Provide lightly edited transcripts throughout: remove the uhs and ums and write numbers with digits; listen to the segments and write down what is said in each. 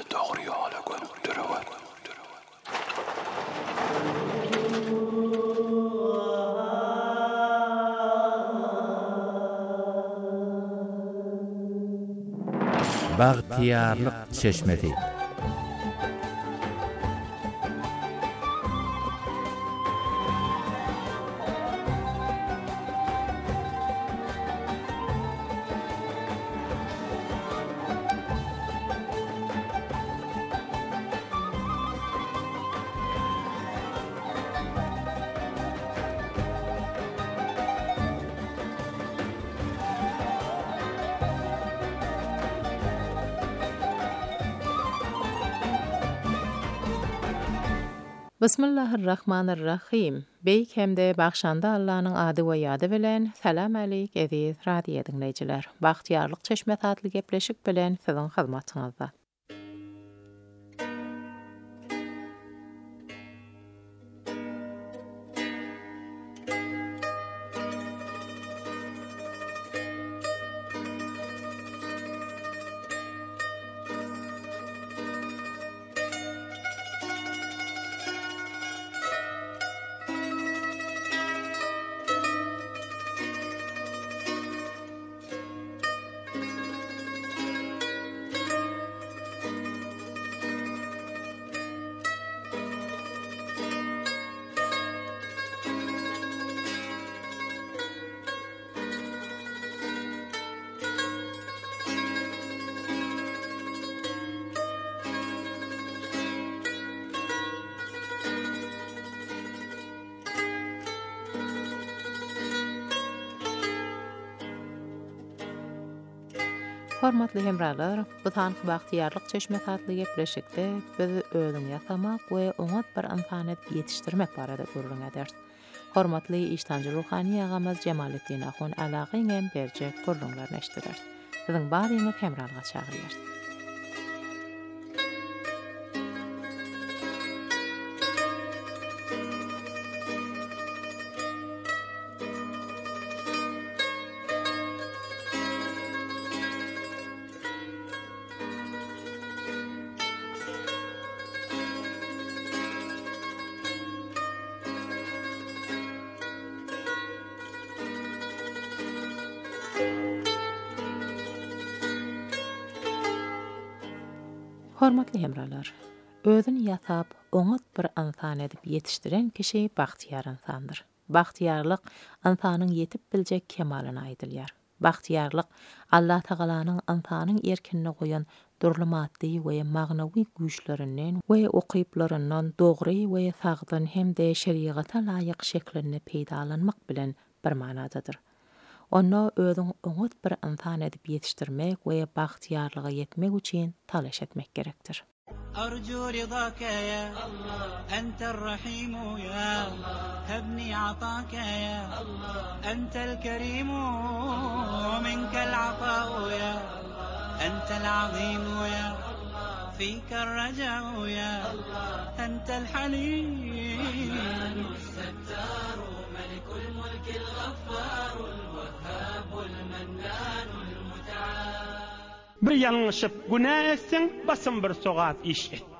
doğru yola götürüyor. Baghtiyarlyk çeşmesi. Bismillahirrahmanirrahim. Beyk hemde bagşanda Allah'ın adı we ýady bilen salam aleyk aziz radio dinleýijiler. Baghtiyarlyk çeşme tatly gepleşik bilen siziň hyzmatyňyzda. Hormatly hemralar, bu tanky baghtiyarlyk çeşme tatly gepleşikde biz özüň ýasamak we oňat bir ymkanyat ýetişdirmek barada gurrun ederiz. Hormatly iştanjy ruhany agamyz Jemaletdin Ahun alagyň berje gurrunlaryny eşdirer. Siziň baryňyz hemralga çagyrýar. Hormatly hemralar, özüni ýasap, oňat bir insan edip ýetişdiren kişi baghtiyar insandyr. Baghtiyarlyk insanyň ýetip biljek kemalyna aýdylýar. Baghtiyarlyk Allah Taalanyň insanyň erkinine goýan durly maddi we magnawy güýçlerinden we okyplaryndan dogry we sagdan hemde şeriata laýyk şeklinde peýdalanmak bilen bir manadadyr. Onu özüň oňat bir insan edip ýetişdirmek we baghtiyarlyga ýetmek üçin talaş etmek gerekdir. أرجو رضاك يا الله أنت الرحيم يا الله هبني عطاك يا الله أنت الكريم منك العطاء يا الله أنت العظيم يا الله فيك الرجاء يا الله أنت الحليم الستار ملك الملك الغفار الوهاب المنان المتعال Bir yanlışıp günah etsen basın bir soğat iş et.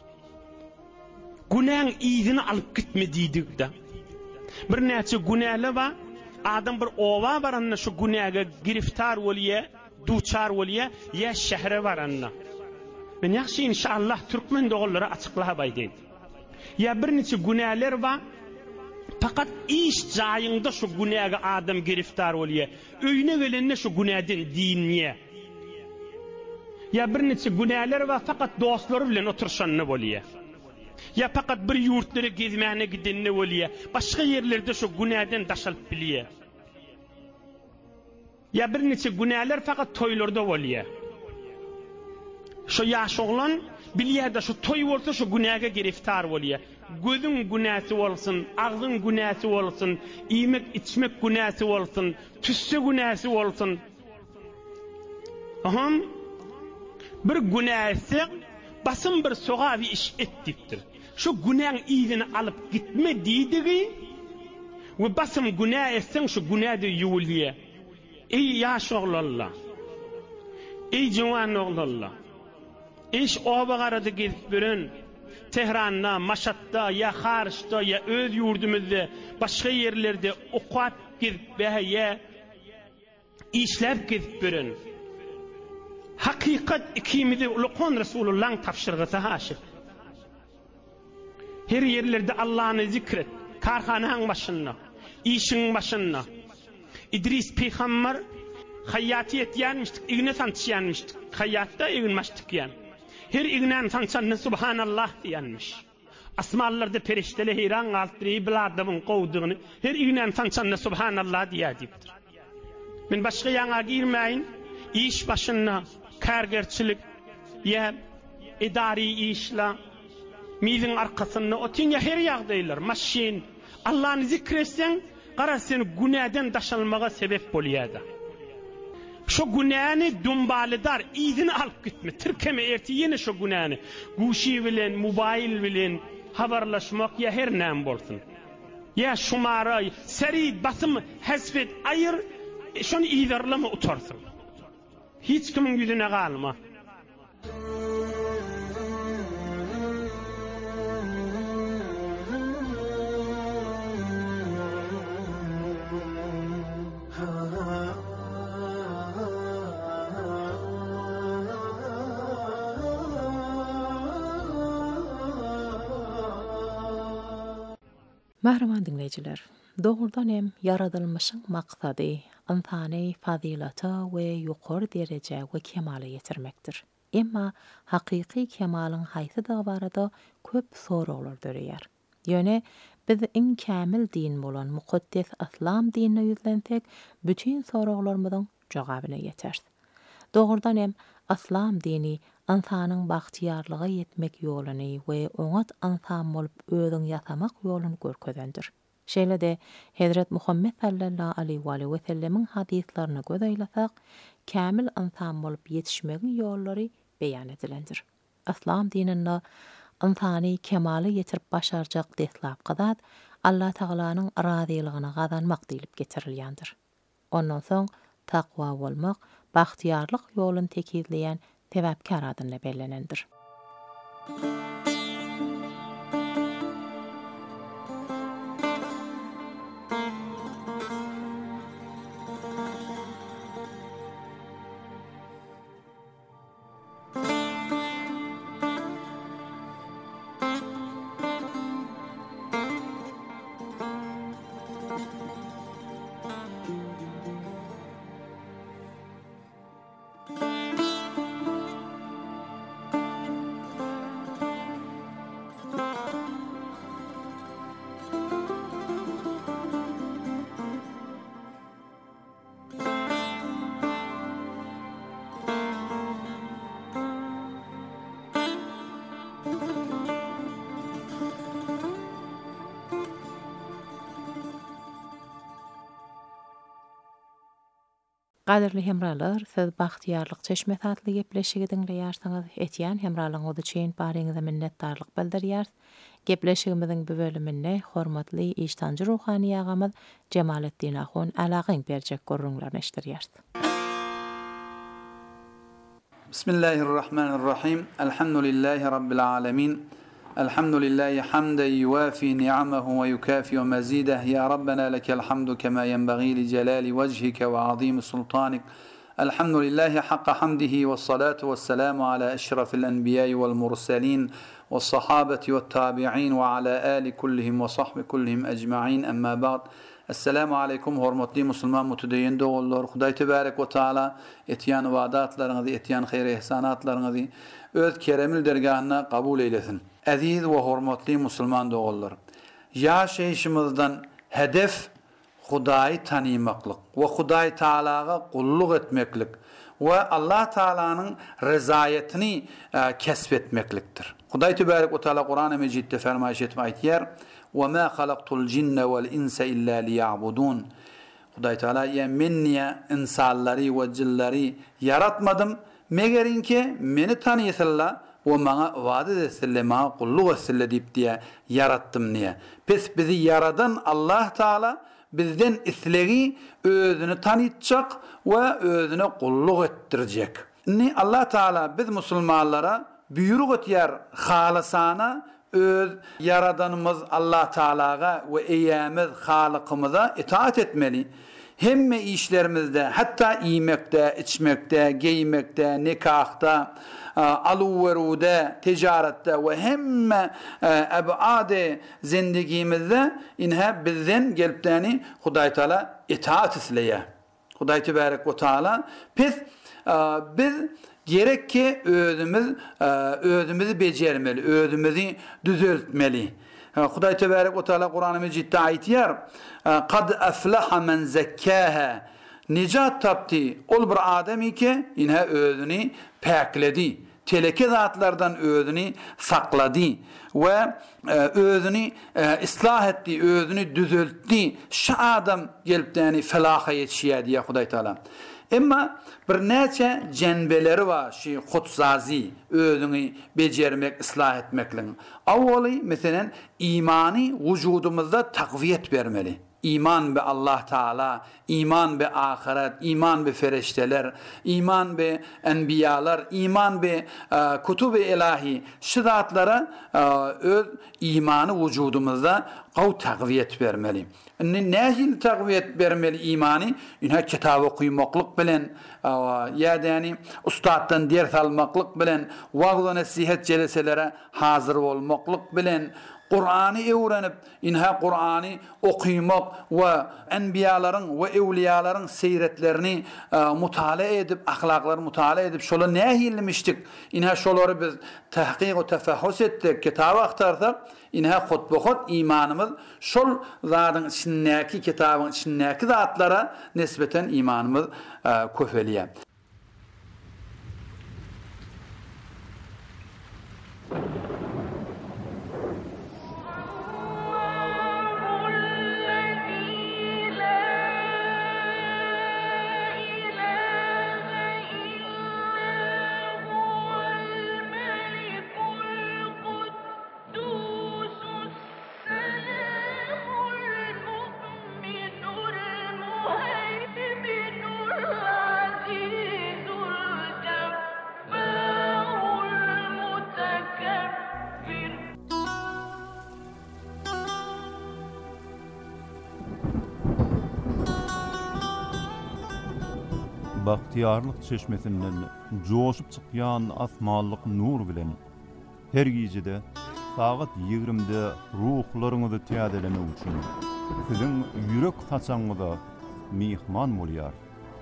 Günahın iyisini alıp gitme diydik da. Bir neçe günahlı var. Adam bir ova var anna şu günaha giriftar oluyor, duçar oluyor ya şehre var anna. Ben yaxşı inşallah Türkmen doğulları açıklayabaydım. Ya bir neçe günahlar var. Fakat iş cayında şu günaha adam giriftar oluyor. Öyüne gelenine şu günahdan dinliyor. Ya bir neçe günahlar var fakat dostları bilen oturşanını bolýar. Ya fakat bir yurtlara gezmäne gidenini bolýar. Başga yerlerde şu günahdan daşalyp bilýär. Ya bir neçe günahlar fakat toýlarda bolýar. Şu ýaş oglan bilýär-de şu toý bolsa şu günaha giriftar bolýar. Gözüň günäsi bolsun, agzyň günäsi bolsun, iýmek içmek günäsi bolsun, tüsse günäsi bolsun. Aham bir günah etse basın bir soğavi iş ettiktir. Şu günahın iyiliğini alıp gitme diydigi ve basın günah etsen şu günah da yuvuliye. Ey yaş oğlallah, ey civan oğlallah, İş oba garadı gezip bürün. Tehran'da, Maşat'ta, ya Harç'ta, ya öz yurdumuzda, başka yerlerde okuat gezip ya işlep gezip bürün. Hakikat ikimizi ulukon Resulullah'ın tafşırgısı haşır. Her yerlerde Allah'ını zikret. Karhanın başına, işin başına. İdris Peygamber hayatiyet yanmıştık, igne sançyanmıştık. Hayatta ignmaştık yan. Her ignen sançanı Subhanallah diyanmış. Asmallarda perişteli heyran altırıyı bir adamın kovduğunu her ignen sançanı Subhanallah diyadiptir. Men başka yana girmeyin. İş başına kargerçilik ya idari işla mizin arkasında otin ya her yağdaylar maşin Allah'ını zikretsen qarasın günahdan daşalmağa sebep bolýada. Şu günahını dumbalıdar izini alıp gitme. Türkeme erti yine şu günahını guşi bilen, mobil bilen haberlaşmak ya her nem bolsun. Ya şumara, seri basım hasfet ayır şunu idarlama utarsın. Hiç kimin yüzüne kalma. Mahraman dinleyiciler, doğrudan hem yaradılmışın maksady, insani fazilata we ýokary derece we kemale ýetirmekdir. Emma hakiki kemalın haýsy da barada köp soraglar döreýär. Ýöne biz en kamil din bolan mukaddes aslam dinine ýüzlensek, bütün soraglarymyzyň jogabyna ýeter. Doğrudan hem aslam dini insanyň bagtyarlyga ýetmek ýoluny we oňat insan bolup özüň ýasamak ýoluny görkezendir. Şeýle-de Hazrat Muhammed sallallahu aleyhi we sellemiň hadislerini göz aýlasak, kamil insan bolup ýetişmegiň ýollary beýan edilendir. Aslam dininde insany kemaly ýetirip başarjak deslap gadat Allah Taalanyň razylygyny gazanmak diýilip getirilýändir. Ondan soň takwa bolmak, bagtyarlyk ýolun tekizleýän tewäkkar adyna bellenendir. Gaderli hemralar, siz bagtyarlyk çeşme tatly gepleşigi dinleýärsiňiz. Etýän hemralyňyz üçin baryňyza minnetdarlyk bildirýär. Gepleşigimiziň bu bölüminde hormatly iştanjy ruhani agamyz Jemaletdin Ahun alagyň berjek görüňlerini eşdirýär. Bismillahirrahmanirrahim. Elhamdülillahi rabbil alamin. Elhamdülillahi hamden yuwafi ni'amahu ve yukafi mazidah. Ya Rabbena lekel hamdu kema yenbaghi li celali vejhike ve azim sultanik. Elhamdülillahi hakka hamdihi ve salatu ve selamu ala eşrafil enbiya'i vel mursalin ve sahabeti ve tabi'in ve ala ali kullihim ve sahbi kullihim ecma'in. Amma ba'd. Assalamu alaikum hormatly musulman mutadayyin dogullar. Hudaý tebarek we taala etýän wadatlaryňyzy, etýän hayr ihsanatlaryňyzy öz keremil dergahyna kabul eylesin. Aziz we hormatly musulman dogullar. Ýaşaýyşymyzdan hedef Hudaýy tanymaklyk we Hudaý Taalaga gulluk etmeklik we Allah Taalanyň rezaýetini kesbetmeklikdir. Hudaý tebarek we taala Qur'an-ı Mejidde fermaýş etmekdir. وَمَا خَلَقْتُ الْجِنَّ وَالْإِنْسَ إِلَّا لِيَعْبُدُونَ Hudaý Taala men insanlary we jinleri yaratmadım megerinki meni tanýysynlar we maňa wada etsinler, maňa gulluk etsinler diýip diýe yaratdym niýe. Bizi yaradan Allah Taala bizden islegi özüni tanıtacak ve özüne gulluk ettirecek. Allah Taala biz musulmanlara büyrük etýär halasana öz yaradanymyz Allah Taala'ga we eýämiz Halykymyza itaat etmeli. Hemme işlerimizde, hatta iýmekde, içmekde, giýmekde, nikahda, aluwerude, ticaretde we hemme ebade zindegimizde inha bizden gelipdäni Hudaý Taala itaat etleýär. Hudaý tebarek we taala biz gerek ki özümüzü becermeli, özümüzü düzeltmeli. Hudaý tebarek we taala Kur'an-ı Mecit'de aýtýar: "Qad aflaha men zekkâha." Nicat tapdy ol bir adam ki inha özüni pakledi. Teleke zatlardan özüni saklady ve özüni islah etdi, özüni düzeltdi. Şu adam gelipdäni felaha yetişýär diýär Hudaý Taala. Emma bir näçe jenbeleri var şu hutsazi özüni becermek, islah etmekliň. Awwaly meselen imani vücudumuzda takviyet bermeli. İman be Allah Taala, iman be ahiret, iman be ferişteler, iman be enbiyalar, iman be kutubu ilahi şu zatlara öz imanı vücudumuzda qaw takviyet bermeli. Nähil takviyet bermeli imani? Inha kitap okuýmaklyk bilen ýa-da ustaddan ders almaklyk bilen, wagz nasihat jeleselere hazır bolmaklyk bilen, Kur'an'ı öğrenip, inha Kur'an'ı okumak ve enbiyaların ve evliyaların seyretlerini mutala edip, ahlakları mutala edip, şola nähilmiştik, inha şoları biz tahqiq ve tefahhus ettik, kitaba aktarsak, inha hutbuhut imanımız, şol zatın içindeki kitabın içindeki zatlara nispeten imanımız köfeliye. Bahtiyarlyk çeşmesinden joşup çykýan asmanlyk nur bilen her gecede saat 20'de ruhlaryňyzy täzelemek üçin siziň ýürek taçaňyza mihman bolýar.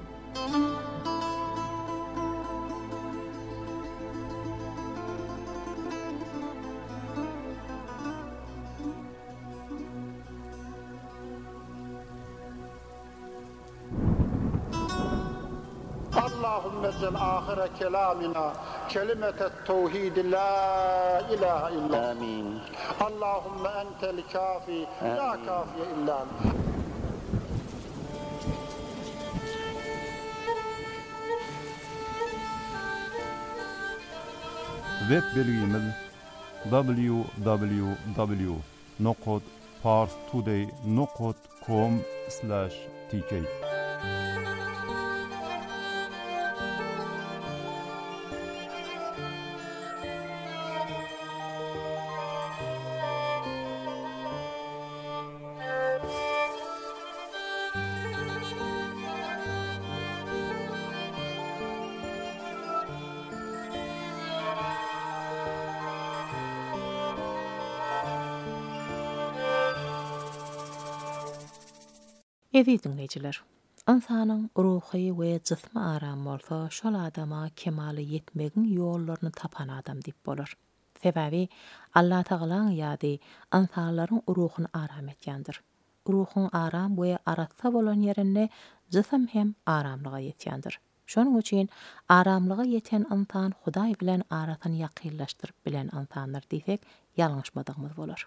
Allahümme ecel ahire kelamina kelimetet tevhid la ilahe illa. Amin. Allahümme entel kafi la kafiye illa. Web belgimiz www.parstoday.com/tk. Evi dinleyiciler, insanyň ruhy we jismi aram bolsa, şol adama kemaly yetmegiň ýollaryny tapan adam diýip bolar. Sebebi Allah Taalaň ýady insanlaryň ruhyny aram etýändir. Ruhyň aram we aratsa bolan ýerinde jism hem aramlyga ýetýändir. Şonuň üçin aramlyga ýeten insan Hudaý bilen aratyny ýakynlaşdyryp bilen insanlar diýsek, ýalňyşmadygymyz bolar.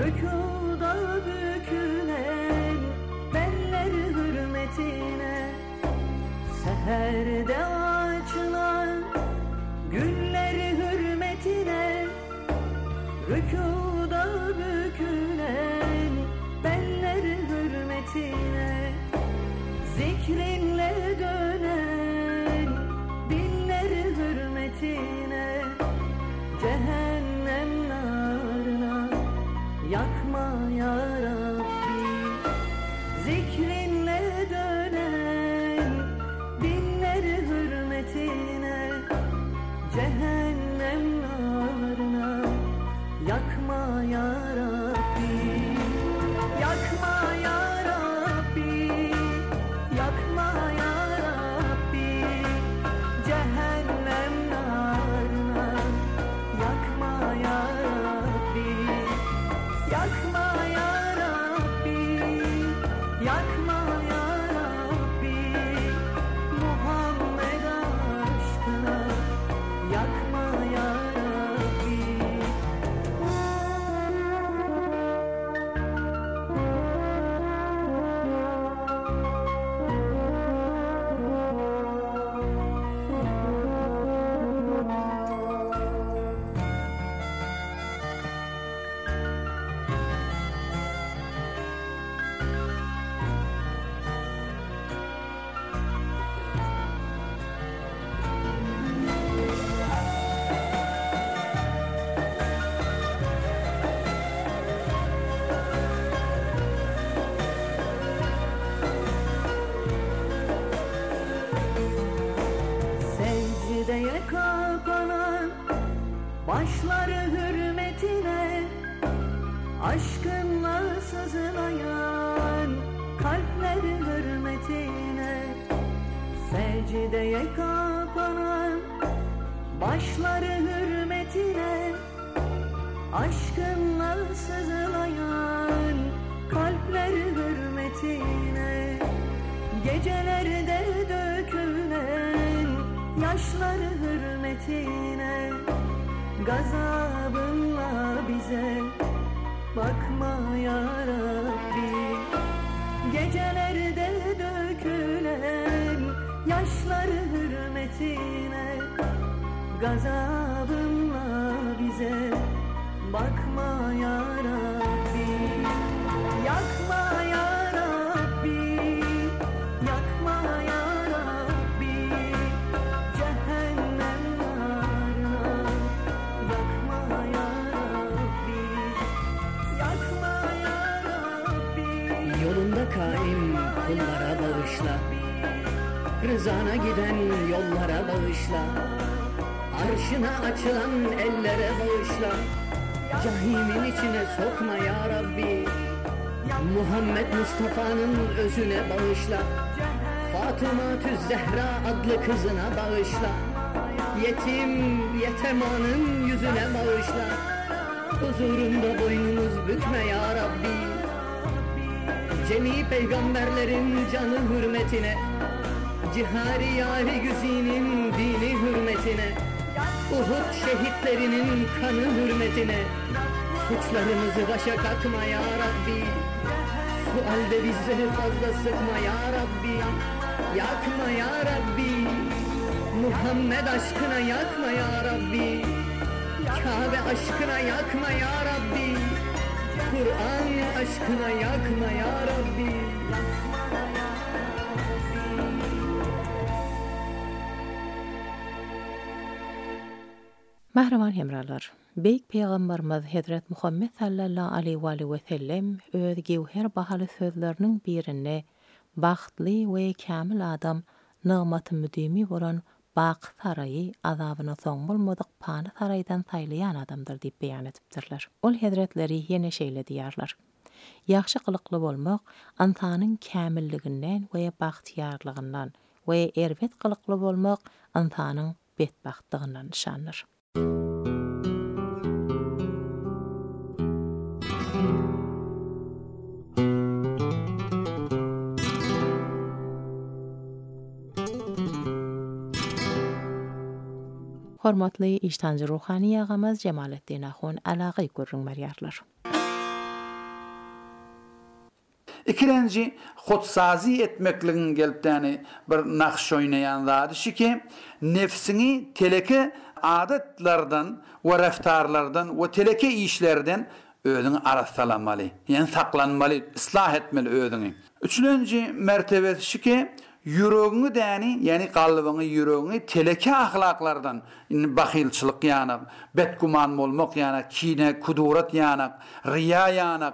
rükuda bükülen benler hürmetine, seherde açılan güller hürmetine, rükuda bükülen benler hürmetine, zikrinle dönen diller hürmetine, cehennem narına yakma ya Rabbi. Zikrinle dönen diller hürmetine, cehennem narına yakma ya Rabbi. Yakma ya Rabbi, yakma ya Rabbi, cehennem narına yakma ya Rabbi. Yakma ya Rabbi, yakma ya Rabbi, Muhammed aşkına yakma ya Rabbi. Secdeye kapanan başları hürmetine, aşkınla sızlayan kalpler hürmetine, secdeye kapanan başları hürmetine, aşkınla sızlayan kalpler hürmetine, gecelerde dökülen yaşlar hürmetine, gazabınla bize bakma ya Rabbi. Gecelerde dökülen yaşlar hürmetine, gazabınla bize bakma ya Rabbi. Yakma ya Rabbi, yakma ya Rabbi, cehennem narına yakma ya Rabbi. Yakma ya Rabbi, yolunda kaim kullara bağışla, rızana giden yollara bağışla, arşına açılan ellere bağışla, cahimin içine sokma ya Rabbi. Muhammed Mustafa'nın özüne bağışla, Fatıma-tü Zehra adlı kızına bağışla, yetim yetemanın yüzüne bağışla, huzurunda boynumuz bükme ya Rabbi. Cemi peygamberlerin canı hürmetine, cihari yari güzinin dini hürmetine, Uhud şehitlerinin kanı hürmetine, suçlarımızı başa kakma ya Rabbi. Sualde bizleri fazla sıkma ya Rabbi. Yakma ya Rabbi. Muhammed aşkına yakma ya Rabbi. Kabe aşkına yakma ya Rabbi. Kur'an aşkına yakma ya Rabbi. Mahraman hemralar, Beyik Peygamberimiz Hazret Muhammed sallallahu aleyhi ve sellem öz gewher bahaly sözlerinin birinde baxtly we kamil adam nigmaty müdimi bolan baq sarayi azabyna soň bolmadyk pany saraydan saýlayan adamdyr diýip beýan etipdirler. Ol Hazretleri ýene şeýle diýarlar. Ýaxşy kılykly bolmak insanyň kamilliginden we baxtiyarlygyndan we erwet kılykly bolmak insanyň betbaxtlygynyň nişanydyr. Hormatly iştancı ruhani ýagamaz Jemaletdin Ahun alagy görüň berýärler. İkirenci hutsazi etmekliğin gelipdäni bir nakş oynayan zady şiki nefsini teleke adatlardan we raftarlardan we teleke işlerden özüni arassalamaly. Yani saklanmaly, ıslah etmeli özüni. Üçüncü mertebesi şiki yüreğini däni, yani kalbyny, yüreğini teleke ahlaklardan, bahilçilik ýanak, betguman bolmak ýanak, kine, kudurat ýanak, riya ýanak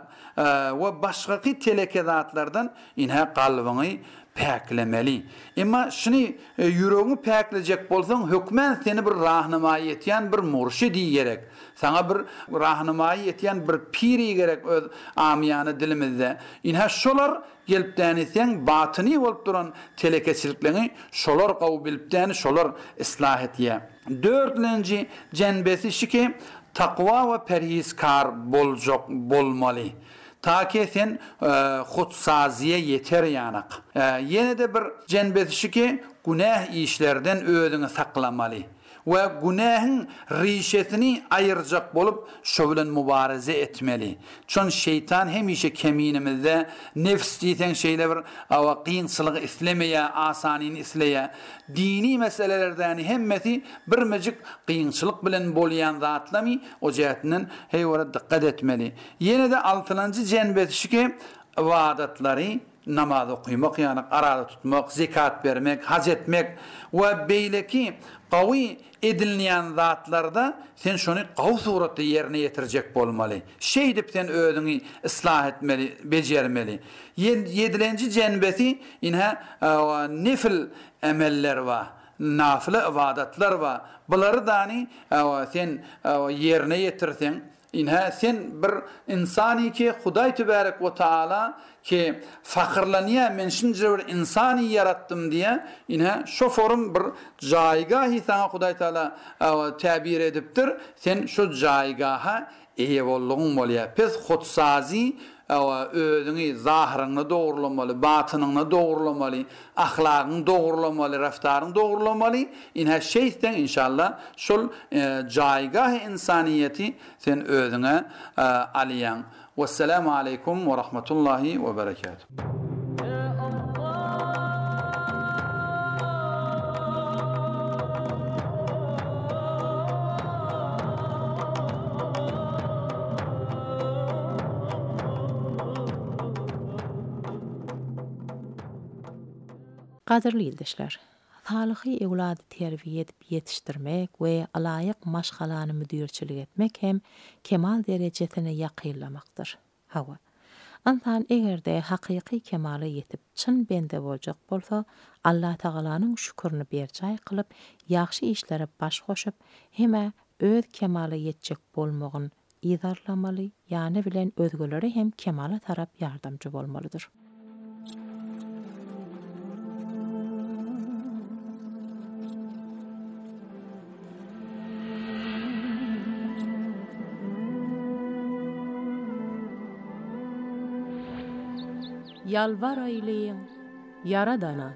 we başgaky teleke zatlardan inha kalbyny päklemeli. Emma şunu yüreğini päklejek bolsaň, hökmen seni bir rahnamaý etýän bir murşidi gerek. Sana bir rahnamaý etýän bir piri gerek öz amiyany dilimizde. Inha şolar gelipdäni sen batyny bolup duran telekeçiliklerini şolar gawy bilipdäni şolar islah etýär. Dördüncü jenbesi şiki takwa we perhizkar bolmaly. Ta ki sen hutsaziye yeter yanak. Yine de bir jenbesi şiki günah işlerden özüni saklamaly. Ve günahın rişetini ayıracak bolup şo bilen mübareze etmeli. Çon şeytan hemişe keminimizde nefs diýen şeyler bir awaqynçylygy islemeýe, asanini isleýe. Dini meselelerden hemmeti bir mejik kıyınçılık bilen bolýan zatlamy o jihatdan heýwara dikkat etmeli. Yine de 6-njy jenbesi şiki ibadetlary namaz okuymak, yani arada tutmak, zekat vermek, hac etmek ve beyleki qawi edilýän zatlarda sen şonu qaw suratda yerine yetirjek bolmaly. Şey dip sen özüňi islah etmeli, bejermeli. 7-nji jenbesi inha nefil emeller we nafile ibadatlar we bulary dany sen yerine yetirsen inha sen bir insani ki Hudaý Tebarek we Taala ki fakirlaniya men şunca bir insani yarattım diye inha şu forum bir jaýgahy sana Hudaý Taala tabir edipdir. Sen şu jaýgaha eýe bollugyň bolýar. Pes hutsazi özüňi zahiryňy dogurlamaly, batynyňy dogurlamaly, ahlakyny dogurlamaly, raftaryny dogurlamaly. Inha şeyden inşallah şol jaýgah insaniyeti sen özüňe alýan. Vesselamu aleykum ve rahmetullahi ve berekatuhu. Qadirli ýoldaşlar, salyhy ewlady terbiýe edip ýetişdirmek we alaýyk maşgalany müdirçilik etmek hem kemal derejesine ýakynlamakdyr. Hawa. Antan egerde hakyky kemala ýetip çyn bende boljak bolsa, Allah Taalanyň şükürni berjay kılıp, ýaxşy işlere baş goşup, heme öz kemala ýetjek bolmagyny ýazarlamaly, ýani bilen özgelere hem kemala tarap ýardamçy bolmalydyr. Yalvar ayleyin Yaradana.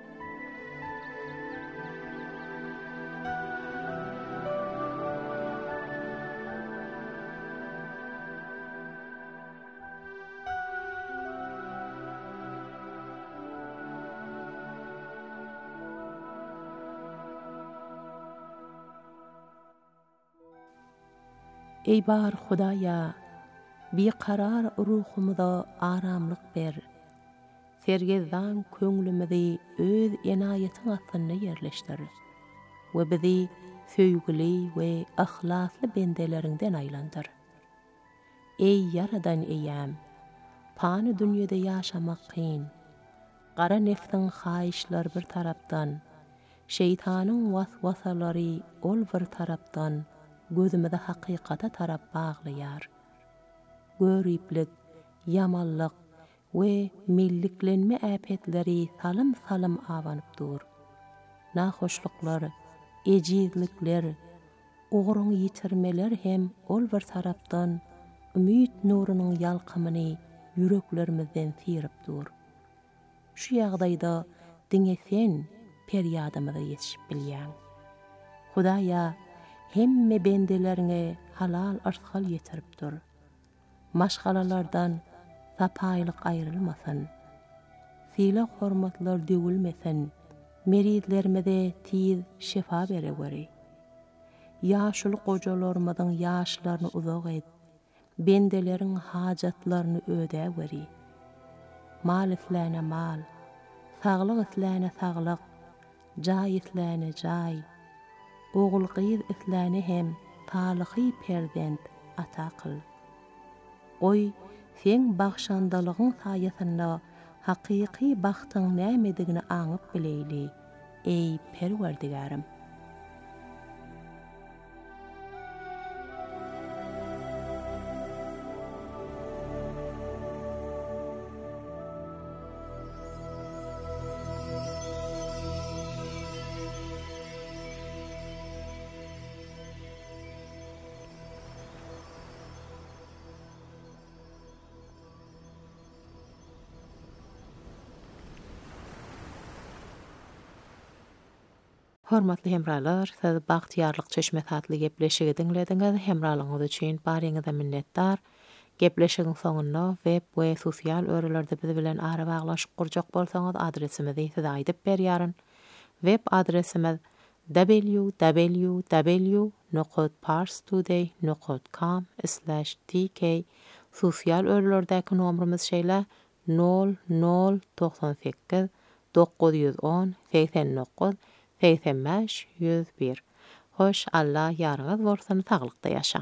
Ey bar Hudaýa, bir karar ruhumda aramlyk ber. Sergezdan köňlümidi öz enaýetiň astyna ýerleşdir we bizi söýgüli we ahlasly bendelerinden aýlandyr. Ey Yaradan eýäm, pany dünýede ýaşamak kyn. Gara nefsiň haýyşlary bir tarapdan, şeytanyň waswasalary ol bir tarapdan gözümde hakykata tarap baglaýar. Göriplik, yamallyk we milliklenme äpetleri salym awanyp dur. Nahoşluklar, ejizlikler, ogruň ýitirmeler hem ol bir tarapdan ümit nurunyň ýalkymyny yüreklerimizden sirip dur. Şu ýagdaýda diňe sen peryadymyza ýetişip bilýän. Hudaýa hemme bendelerine halal arzgal ýetirip dur. Maşgalalardan sapaýlyk aýrylmasyn. Sile hormatlar döwülmesen, merizlerime tiz şefa beregeri. Yaşly gojalarymyň ýaşlaryny uzak et, bendeleriň hajatlaryny ödäweri. Mal isläne mal, saglyk isläne saglyk, jaý isläne jaý. Ogul gyz isläne hem talyhy perdent ata kıl. Oy, sen bagşandalygyň saýasynda hakyky bagtyň nämedigini aňyp bileýli, ey Perwerdigarym. Hormatly hemralar, siz Bagtyarlyk çeşme tatly gepleşigi dinlediňiz. Hemralygyňyz üçin barýaňyza minnetdar. Gepleşigiň soňunda web we sosial örelerde biz bilen ara baglaşyp gurjak bolsaňyz adresimizi size aýdyp berýäryn. Web adresimiz www.parstoday.com/tk. Sosial örelerdäki nomrumyz şeýle 0098 910 89 85-101. Hoş, Allah ýarňyz bolsun, taglykda ýaşaň.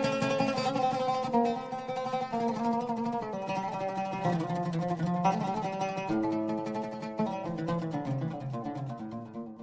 Thank you.